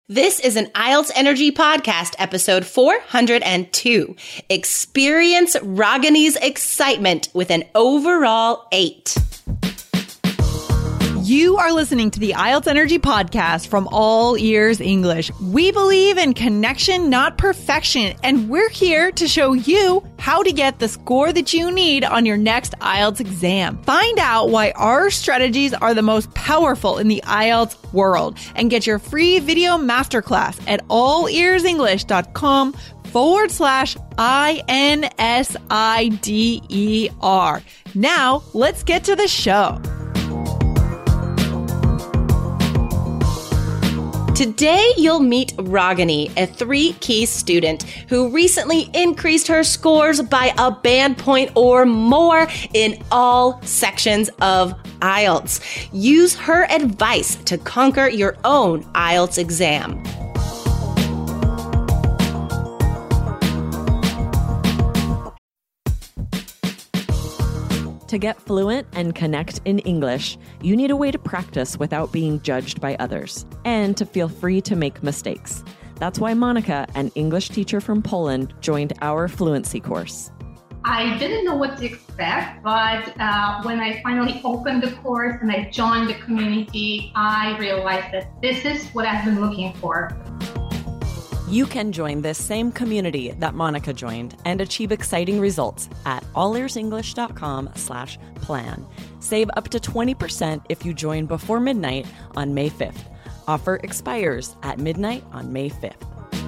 This is an IELTS Energy Podcast, episode 402. Experience Ragini's excitement with an overall 8. You are listening to the IELTS Energy Podcast from All Ears English. We believe in connection, not perfection, and we're here to show you how to get the score that you need on your next IELTS exam. Find out why our strategies are the most powerful in the IELTS world and get your free video masterclass at allearsenglish.com/INSIDER. Now, let's get to the show. Today, you'll meet Ragini, a 3-key student who recently increased her scores by a band point or more in all sections of IELTS. Use her advice to conquer your own IELTS exam. To get fluent and connect in English, you need a way to practice without being judged by others, and to feel free to make mistakes. That's why Monica, an English teacher from Poland, joined our fluency course. I didn't know what to expect, but when I finally opened the course and I joined the community, I realized that this is what I've been looking for. You can join this same community that Monica joined and achieve exciting results at allearsenglish.com/plan. Save up to 20% if you join before midnight on May 5th. Offer expires at midnight on May 5th.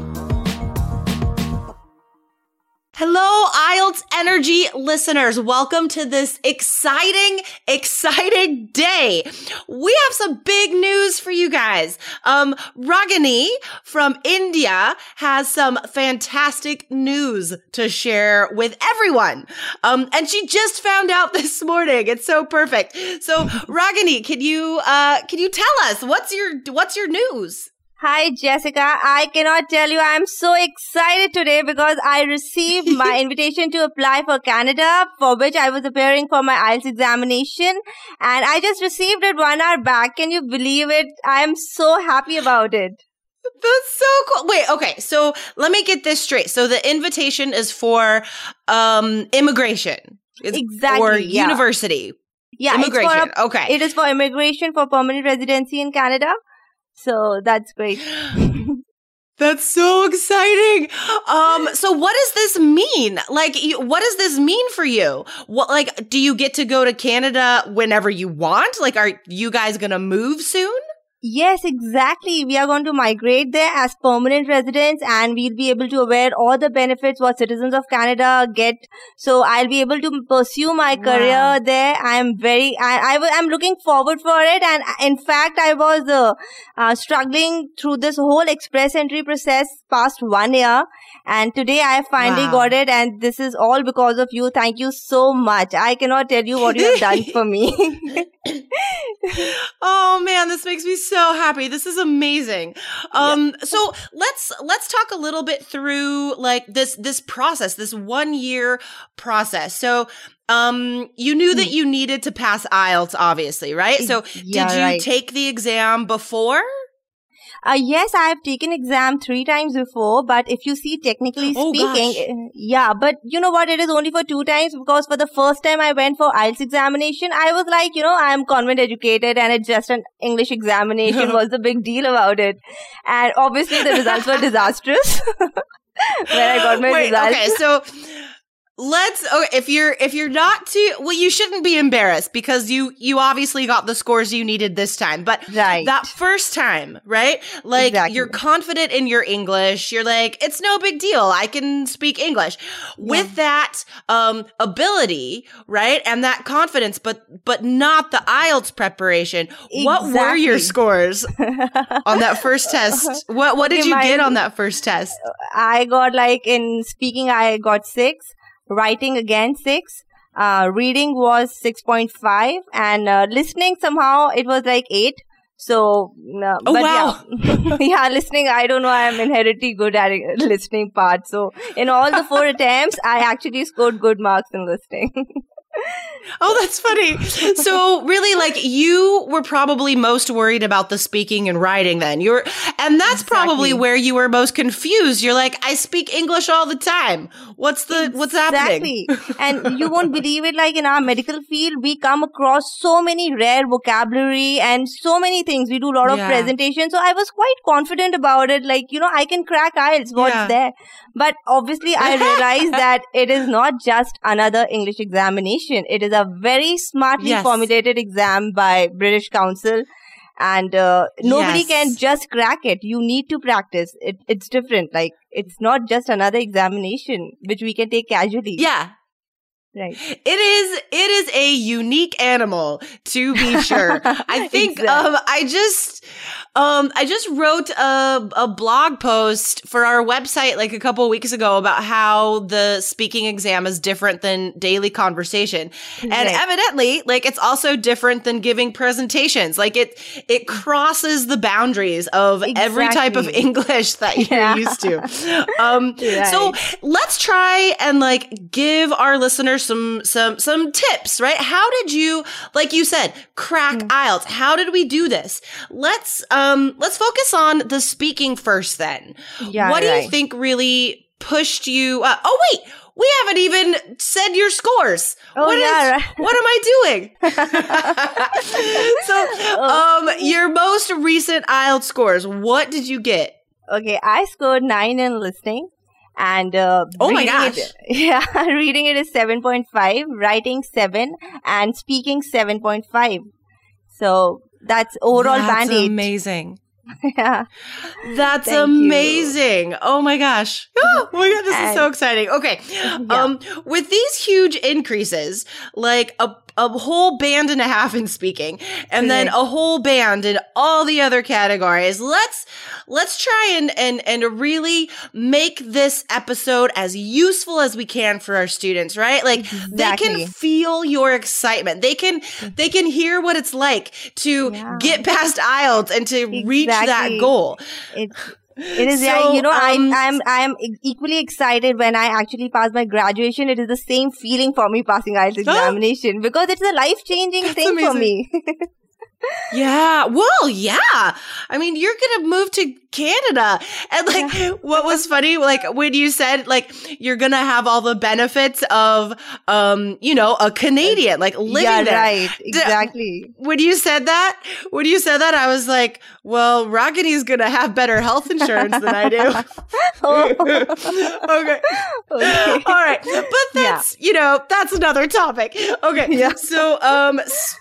Hello, IELTS Energy listeners. Welcome to this exciting day. We have some big news for you guys. Ragini from India has some fantastic news to share with everyone. And she just found out this morning. It's so perfect. So, Ragini, can you tell us what's your news? Hi, Jessica. I cannot tell you, I'm so excited today because I received my invitation to apply for Canada, for which I was preparing for my IELTS examination. And I just received it 1 hour back. Can you believe it? I am so happy about it. That's so cool. Wait, okay. So let me get this straight. So the invitation is for immigration. Exactly. Or university. Yeah. Immigration. Okay. It is for immigration for permanent residency in Canada. So that's great. That's so exciting. So what does this mean? Like, what does this mean for you? Do you get to go to Canada whenever you want? Like, are you guys going to move soon? Yes, exactly. We are going to migrate there as permanent residents and we'll be able to avail all the benefits what citizens of Canada get. So I'll be able to pursue my career there. I'm looking forward for it. And in fact, I was struggling through this whole express entry process past 1 year. And today I finally got it. And this is all because of you. Thank you so much. I cannot tell you what you have done for me. Oh man, this makes me so happy. This is amazing. So let's talk a little bit through like this process, this 1 year process. So you knew that you needed to pass IELTS, obviously, right? So did you take the exam before? Yes, I have taken exam 3 times before, but if you see technically speaking, but you know what, it is only for 2 times because for the first time I went for IELTS examination, I was like, I'm convent educated and it's just an English examination. What's the big deal about it? And obviously the results were disastrous when I got my results. Okay, so if you're not too, well, you shouldn't be embarrassed because you obviously got the scores you needed this time. But that first time, right? Like you're confident in your English. You're like, it's no big deal. I can speak English. With that ability, right? And that confidence, but not the IELTS preparation. What were your scores on that first test? What did you get on that first test? I got in speaking, I got 6. Writing again 6, reading was 6.5 and listening somehow it was 8. So, listening, I don't know, I'm inherently good at listening part. So, in all the 4 attempts, I actually scored good marks in listening. Oh, that's funny. So really, like, you were probably most worried about the speaking and writing then. And that's probably where you were most confused. You're like, I speak English all the time. What's happening? And you won't believe it, like in our medical field, we come across so many rare vocabulary and so many things. We do a lot of presentations. So I was quite confident about it. Like, I can crack IELTS. What's there? But obviously I realized that it is not just another English examination. It is a very smartly formulated exam by British Council, and nobody can just crack it. You need to practice. It's different. Like, it's not just another examination which we can take casually. Yeah. Right. It is a unique animal, to be sure. I think I just wrote a blog post for our website like a couple of weeks ago about how the speaking exam is different than daily conversation. And evidently, like, it's also different than giving presentations. Like, it crosses the boundaries of every type of English that you're used to. So let's try and like give our listeners some tips, right? How did you, like you said, crack IELTS? How did we do this? Let's focus on the speaking first then. What do you think really pushed you? Oh wait, we haven't even said your scores. What am I doing? So, your most recent IELTS scores, what did you get? Okay, I scored 9 in listening. And oh my gosh. Reading it is 7.5, writing 7, and speaking 7.5. So that's overall band 8. That's amazing. That's amazing. Oh my gosh. Oh my God, this is so exciting. Okay. With these huge increases, like a whole band and a half in speaking, and then a whole band in all the other categories, let's try and really make this episode as useful as we can for our students, right? Like, they can feel your excitement. They can hear what it's like to get past IELTS and to reach that goal. It is, I'm equally excited when I actually pass my graduation. It is the same feeling for me passing IELTS examination because it's a life-changing thing for me. Yeah. Well, yeah. I mean, you're going to move to Canada. And like, what was funny, like when you said like, you're going to have all the benefits of, a Canadian, like living there. Right. Exactly. When you said that, I was like, well, Ragini's going to have better health insurance than I do. Okay. All right. But that's, that's another topic. Okay. Yeah. So,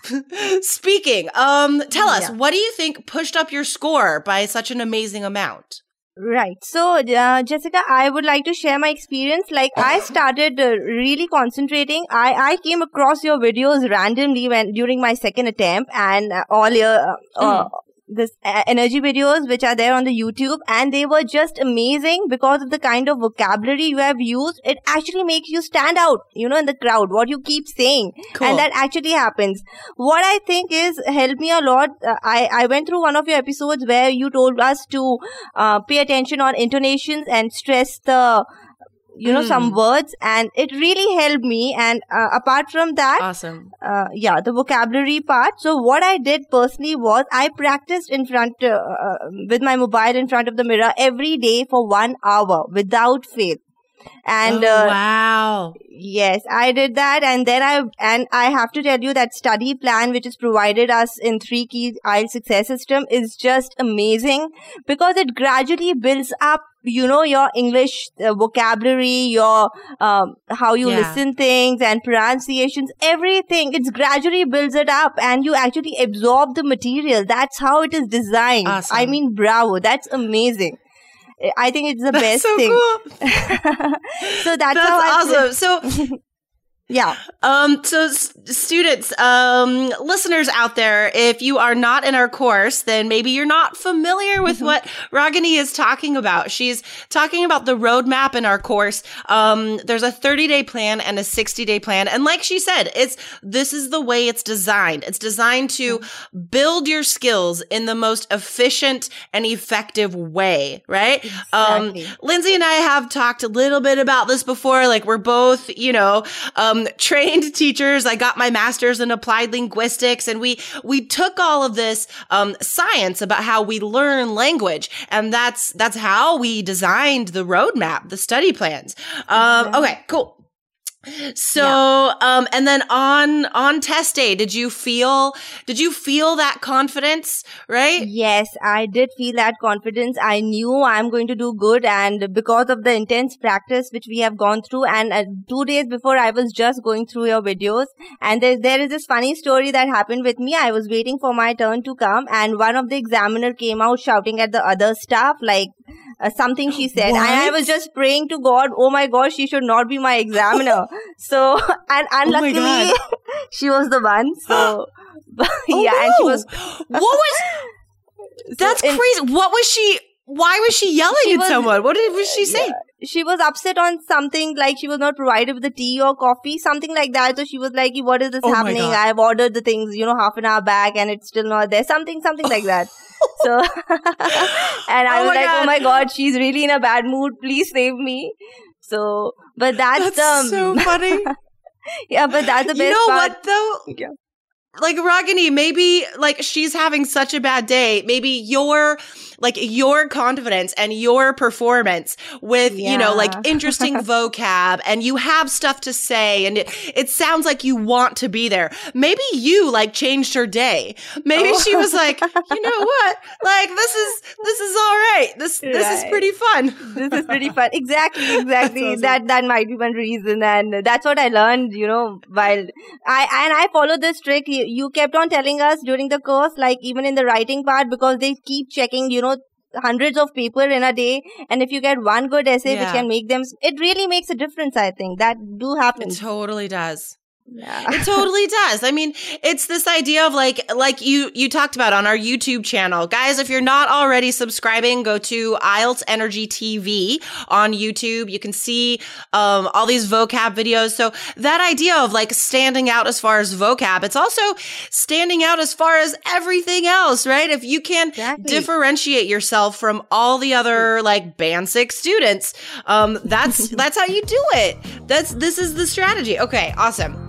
speaking, tell us, what do you think pushed up your score by such an amazing amount? Right. So, Jessica, I would like to share my experience. Like, I started really concentrating. I came across your videos randomly during my second attempt, and all your this energy videos which are there on the YouTube, and they were just amazing because of the kind of vocabulary you have used. It actually makes you stand out, in the crowd, what you keep saying. Cool. And that actually happens. What I think is helped me a lot. I went through one of your episodes where you told us to pay attention on intonations and stress the some words, and it really helped me. And apart from that, awesome. The vocabulary part. So what I did personally was I practiced in front with my mobile in front of the mirror every day for 1 hour without fail. And wow. Yes, I did that. And then I have to tell you that study plan which is provided us in 3 key IELTS success system is just amazing because it gradually builds up your English vocabulary, your how you listen things and pronunciations, everything. It's gradually builds it up and you actually absorb the material. That's how it is designed. Awesome. I mean, bravo. That's amazing. I think it's the best so thing. Cool. So that's how awesome. So yeah. So students, listeners out there, if you are not in our course, then maybe you're not familiar with what Ragini is talking about. She's talking about the roadmap in our course. There's a 30-day plan and a 60-day plan. And like she said, this is the way it's designed. It's designed to build your skills in the most efficient and effective way, right? Exactly. Lindsay and I have talked a little bit about this before. Like, we're both, trained teachers. I got my master's in applied linguistics, and we took all of this science about how we learn language, and that's how we designed the roadmap, the study plans. Okay, cool. So, and then on test day, did you feel that confidence, right? Yes, I did feel that confidence. I knew I'm going to do good, and because of the intense practice which we have gone through, and 2 days before I was just going through your videos, and there is this funny story that happened with me. I was waiting for my turn to come, and one of the examiner came out shouting at the other staff, like, something she said. What? And I was just praying to God, oh my gosh, she should not be my examiner. So, and unluckily, she was the one. So, and she was. What was. That's crazy. What was she. Why was she yelling at someone? What was she saying? She was upset on something, like she was not provided with the tea or coffee, something like that. So she was like, what is this happening? I've ordered the things, half an hour back and it's still not there. Something like that. So, and I was like, oh my God, she's really in a bad mood. Please save me. So, but that's so funny. Yeah, but that's the best part. You know what though? Yeah. Like Ragini, maybe like she's having such a bad day. Maybe your confidence and your performance with, like interesting vocab, and you have stuff to say, and it sounds like you want to be there. Maybe you like changed her day. Maybe she was like, you know what? Like this is all right. This is pretty fun. This is pretty fun. Exactly. Awesome. That might be one reason, and that's what I learned, while I follow this trick. You kept on telling us during the course, like even in the writing part, because they keep checking, hundreds of paper in a day, and if you get one good essay which can make them, it really makes a difference. I think that do happen. It totally does. Yeah. It totally does. I mean, it's this idea of like you talked about on our YouTube channel. Guys, if you're not already subscribing, go to IELTS Energy TV on YouTube. You can see all these vocab videos. So that idea of like standing out as far as vocab, it's also standing out as far as everything else, right? If you can differentiate yourself from all the other like Band 6 students, that's how you do it. This is the strategy. Okay, awesome.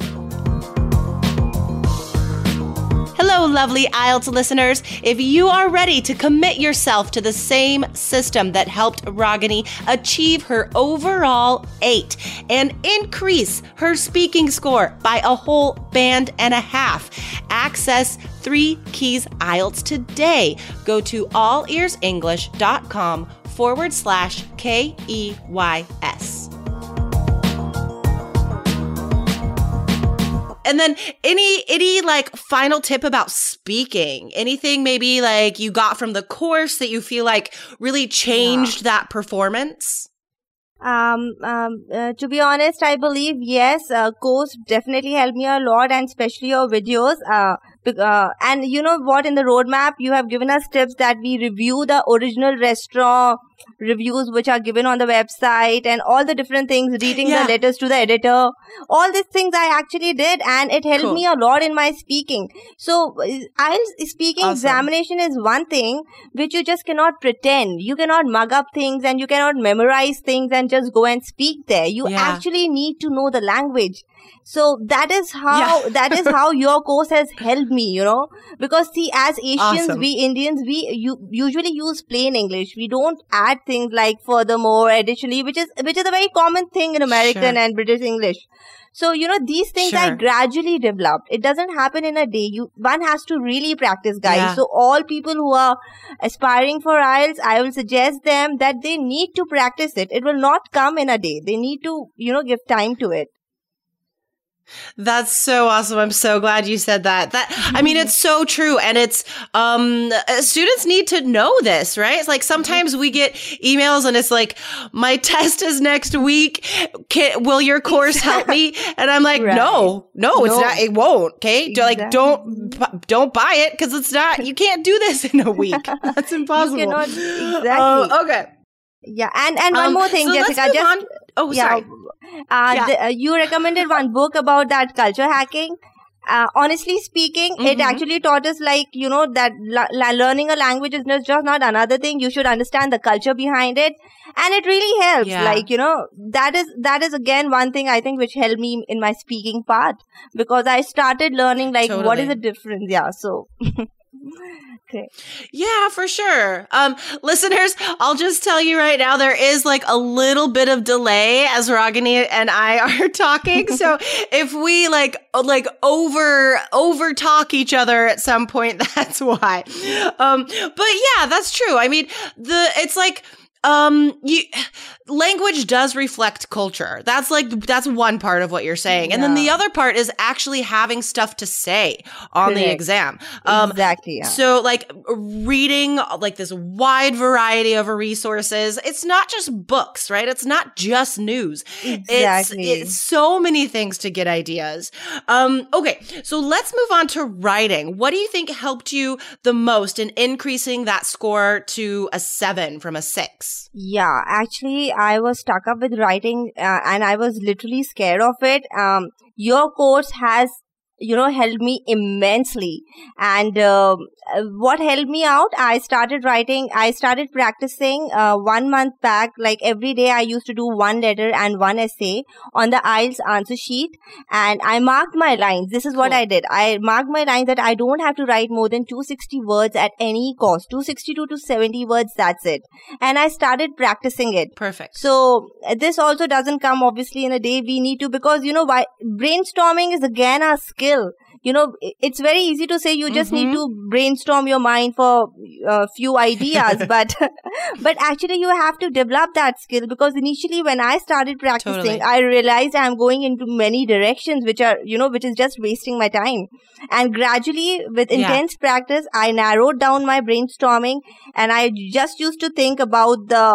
Hello, lovely IELTS listeners. If you are ready to commit yourself to the same system that helped Ragini achieve her overall 8 and increase her speaking score by a whole band and a half, access 3 Keys IELTS today. Go to allearsenglish.com/KEYS. And then any like final tip about speaking? Anything maybe like you got from the course that you feel like really changed that performance? To be honest, I believe yes, course definitely helped me a lot, and especially your videos. And you know what, in the roadmap, you have given us tips that we review the original restaurant reviews which are given on the website, and all the different things, reading the letters to the editor. All these things I actually did, and it helped me a lot in my speaking. So IELTS speaking examination is one thing which you just cannot pretend. You cannot mug up things, and you cannot memorize things and just go and speak there. You actually need to know the language. So that is how your course has helped me, because see, as Asians, we Indians, we usually use plain English. We don't add things like furthermore, additionally, which is a very common thing in American and British English. So, these things I gradually developed. It doesn't happen in a day. One has to really practice, guys. Yeah. So all people who are aspiring for IELTS, I will suggest them that they need to practice it. It will not come in a day. They need to, give time to it. That's so awesome. I'm so glad you said that. I mean, it's so true. And it's, students need to know this, right? It's like sometimes we get emails and it's like, my test is next week. Will your course help me? And I'm like, no, it's not, it won't. Okay. Don't buy it. 'Cause it's not, you can't do this in a week. That's impossible. You cannot, exactly. Okay. Yeah. And one more thing, so Jessica, sorry. You recommended one book about that culture hacking. honestly speaking, it actually taught us like, that learning a language is just not another thing. You should understand the culture behind it. And it really helps. Yeah. Like, that is again one thing I think which helped me in my speaking part, because I started learning like what is the difference. Yeah. So. Okay. Yeah, for sure. Listeners, I'll just tell you right now, there is like a little bit of delay as Ragini and I are talking. So if we like over talk each other at some point, that's why. But yeah, that's true. I mean, it's like, language does reflect culture. That's one part of what you're saying. And then the other part is actually having stuff to say on the exam. Exactly. Yeah. So like reading like this wide variety of resources. It's not just books, right? It's not just news. Exactly. It's so many things to get ideas. Okay. So let's move on to writing. What do you think helped you the most in increasing that score to a 7 from a 6? Yeah, actually, I was stuck up with writing and I was literally scared of it. Your course has, helped me immensely. And what helped me out, I started practicing 1 month back. Like every day I used to do one letter and one essay on the IELTS answer sheet. And I marked my lines. This is what I did. I marked my lines that I don't have to write more than 260 words at any cost. 262 to 70 words, that's it. And I started practicing it. Perfect. So this also doesn't come obviously in a day. We need to, because, why brainstorming is again a skill. It's very easy to say you just need to brainstorm your mind for a few ideas, but actually you have to develop that skill, because initially when I started practicing, I realized I'm going into many directions which is just wasting my time. And gradually with intense practice, I narrowed down my brainstorming, and I just used to think about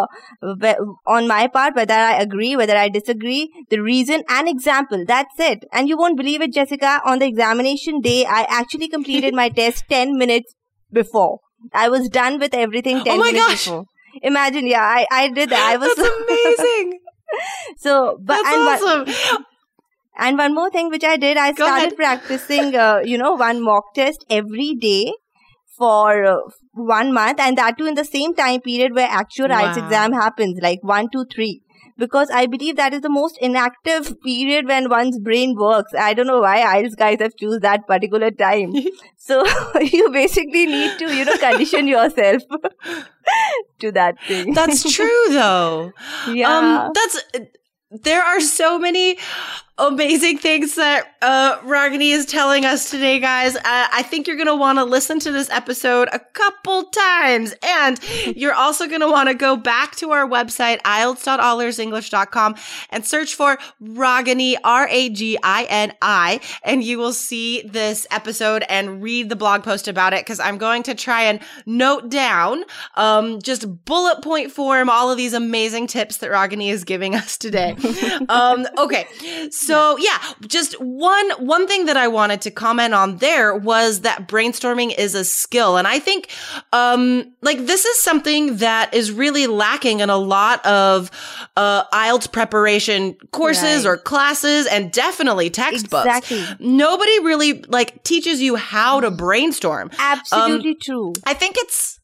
on my part, whether I agree, whether I disagree, the reason and example. That's it. And you won't believe it, Jessica, on the examination day, I actually completed my test 10 minutes before. I was done with everything 10 minutes before. Imagine, I did that. That's amazing. So, that's awesome. And one more thing which I did, I started practicing, one mock test every day for 1 month, and that too in the same time period where actual IELTS exam happens, like 1, 2, 3. Because I believe that is the most inactive period when one's brain works. I don't know why IELTS guys have choose that particular time. So you basically need to, condition yourself to that thing. That's true though. Yeah. There are so many amazing things that Ragini is telling us today, guys. I think you're going to want to listen to this episode a couple times. And you're also going to want to go back to our website, IELTS.allearsenglish.com, and search for Ragini, Ragini, and you will see this episode and read the blog post about it, because I'm going to try and note down, just bullet point form, all of these amazing tips that Ragini is giving us today. Okay. So just one thing that I wanted to comment on there was that brainstorming is a skill. And I think, this is something that is really lacking in a lot of, IELTS preparation courses or classes, and definitely textbooks. Exactly. Nobody really teaches you how to brainstorm. Absolutely true. I think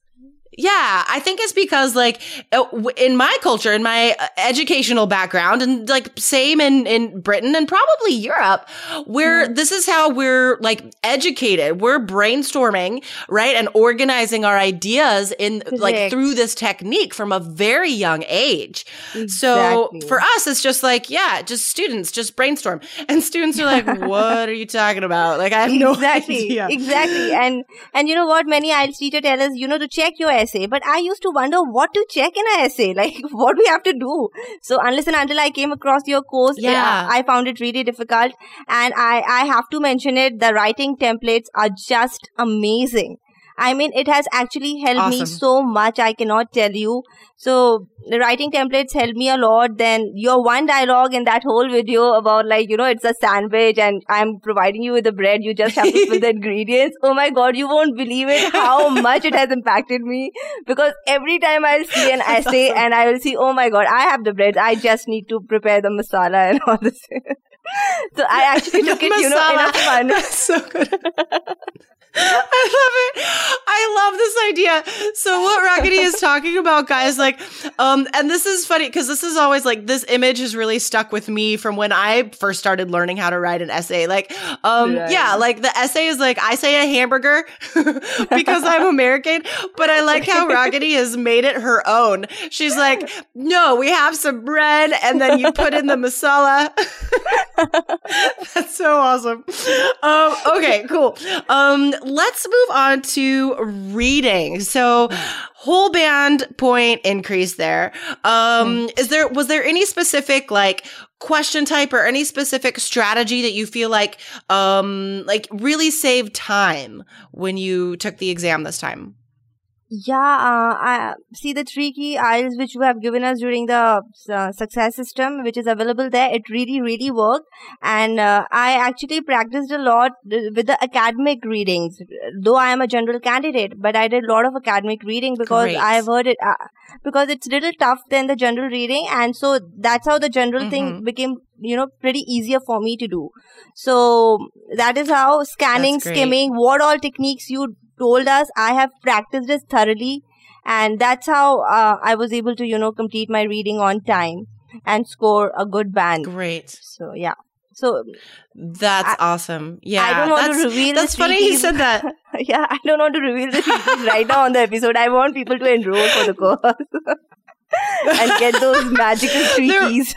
it's because in my culture, in my educational background, and same in Britain and probably Europe, where this is how we're educated. We're brainstorming, right? And organizing our ideas in through this technique from a very young age. Exactly. So for us, it's just just students, just brainstorm. And students are like, what are you talking about? I have no idea. Exactly. And you know what? Many IELTS teachers tell us, to check your essay. But I used to wonder what to check in an essay, what we have to do. So unless and until I came across your course, I found it really difficult. And I have to mention it, the writing templates are just amazing. I mean, it has actually helped me so much, I cannot tell you. So the writing templates helped me a lot. Then your one dialogue in that whole video about it's a sandwich and I'm providing you with the bread. You just have to fill the ingredients. Oh my God, you won't believe it how much it has impacted me. Because every time I'll see an essay and I will see, oh my God, I have the bread. I just need to prepare the masala and all this. So I actually took it, in a fun. That's so good. I love it. I love this idea. So what Ragini is talking about, guys, like, and this is funny because this is always like, this image has really stuck with me from when I first started learning how to write an essay. Like, yeah, like the essay is like, I say a hamburger because I'm American, but I like how Ragini has made it her own. She's like, no, we have some bread and then you put in the masala. That's so awesome. Okay, cool. Let's move on to reading. So whole band point increase there. Was there any specific like question type or any specific strategy that you feel like really saved time when you took the exam this time? Yeah, I see the 3 key IELTS which you have given us during the success system, which is available there. It really, really worked. And I actually practiced a lot with the academic readings. Though I am a general candidate, but I did a lot of academic reading because I've heard it, because it's a little tough than the general reading. And so that's how the general thing became, pretty easier for me to do. So that is how scanning, skimming, what all techniques you told us, I have practiced this thoroughly, and that's how I was able to complete my reading on time and score a good band. Great. So yeah, so that's awesome. Yeah, I don't want to reveal. That's funny you said that. Yeah, I don't want to reveal the secrets right now on the episode. I want people to enroll for the course and get those magical 3 keys.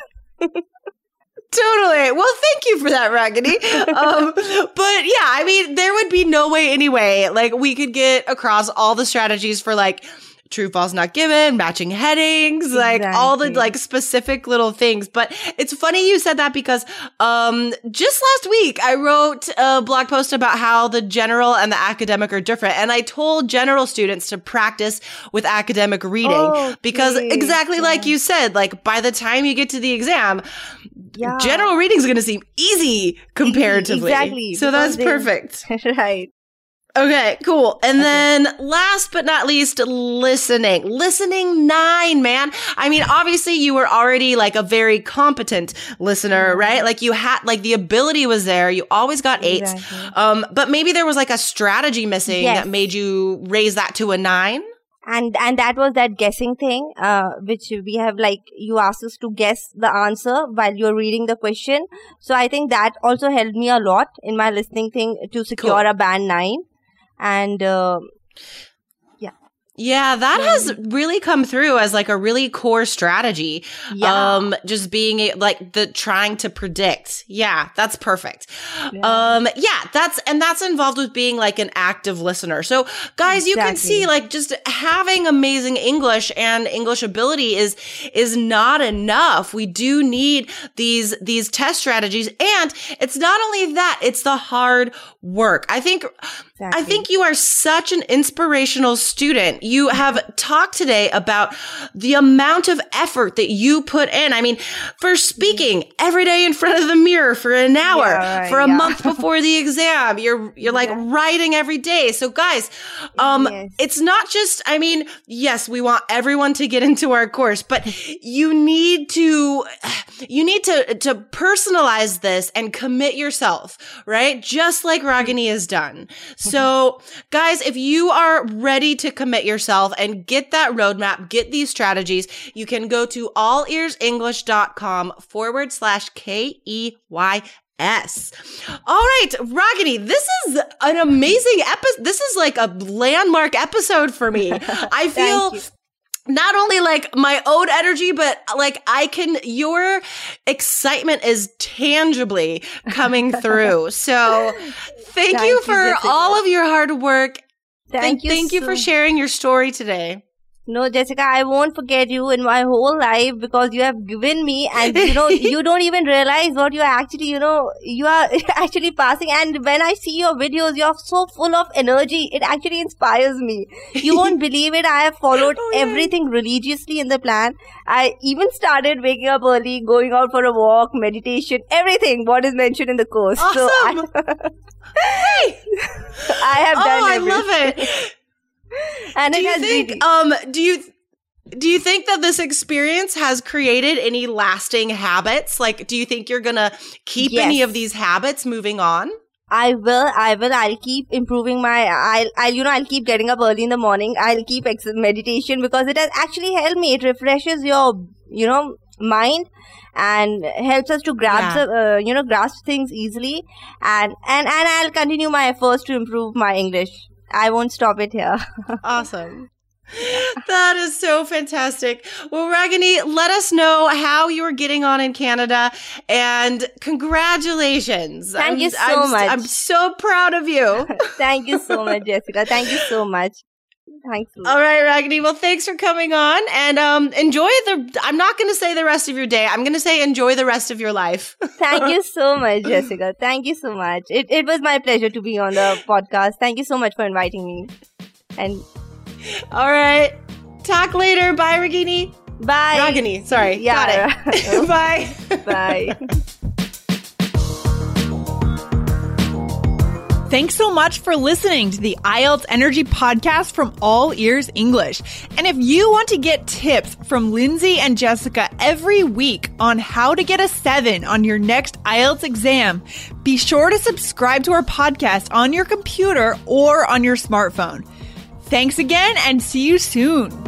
Totally. Well, thank you for that, Ragini. But yeah, I mean, there would be no way anyway, like we could get across all the strategies for like true, false, not given, matching headings, like all the like specific little things. But it's funny you said that because just last week I wrote a blog post about how the general and the academic are different. And I told general students to practice with academic reading because exactly like you said, like by the time you get to the exam, general reading is going to seem easy comparatively. Exactly. So that's perfect. Right. Okay, cool. And then last but not least, listening. Listening 9, man. I mean, obviously you were already like a very competent listener, right? Like you had, like the ability was there. You always got 8s. But maybe there was like a strategy missing that made you raise that to a 9. And that was that guessing thing, which we have, like, you asked us to guess the answer while you're reading the question. So I think that also helped me a lot in my listening thing to secure a band 9. And yeah, that has really come through as like a really core strategy. Just being like the trying to predict. Yeah, that's perfect. That's involved with being like an active listener. So guys, you can see like just having amazing English and English ability is not enough. We do need these test strategies. And it's not only that, it's the hard work. I think you are such an inspirational student. You have talked today about the amount of effort that you put in. I mean, for speaking every day in front of the mirror for an hour, for a month before the exam, you're like writing every day. So guys, it's not just, I mean, yes, we want everyone to get into our course, but you need to personalize this and commit yourself, right? Just like Ragini has done. So guys, if you are ready to commit yourself and get that roadmap, get these strategies, you can go to allearsenglish.com/KEYS. All right, Ragini, this is an amazing episode. This is like a landmark episode for me. I feel not only like my own energy, but like your excitement is tangibly coming through. So thank you for all of your hard work. Thank you for sharing your story today. No, Jessica, I won't forget you in my whole life because you have given me, and you don't even realize what you are actually, you are actually passing. And when I see your videos, you're so full of energy. It actually inspires me. You won't believe it. I have followed everything religiously in the plan. I even started waking up early, going out for a walk, meditation, everything what is mentioned in the course. Awesome. So I have done I love it. And do you think, Do you think that this experience has created any lasting habits? Like, do you think you're going to keep any of these habits moving on? I will. I'll keep improving I'll keep getting up early in the morning. I'll keep meditation because it has actually helped me. It refreshes your, mind and helps us to grasp things easily. And I'll continue my efforts to improve my English. I won't stop it here. Awesome. That is so fantastic. Well, Ragini, let us know how you're getting on in Canada, and congratulations. Thank you so much. I'm so proud of you. Thank you so much, Jessica. Thank you so much. Thanks. All right, Ragini. Well, thanks for coming on, and enjoy I'm not going to say the rest of your day. I'm going to say enjoy the rest of your life. Thank you so much, Jessica. Thank you so much. It was my pleasure to be on the podcast. Thank you so much for inviting me. And all right. Talk later. Bye, Ragini. Bye. Ragini. Sorry. Yeah. Got it. Bye. Bye. Thanks so much for listening to the IELTS Energy Podcast from All Ears English. And if you want to get tips from Lindsay and Jessica every week on how to get a 7 on your next IELTS exam, be sure to subscribe to our podcast on your computer or on your smartphone. Thanks again and see you soon.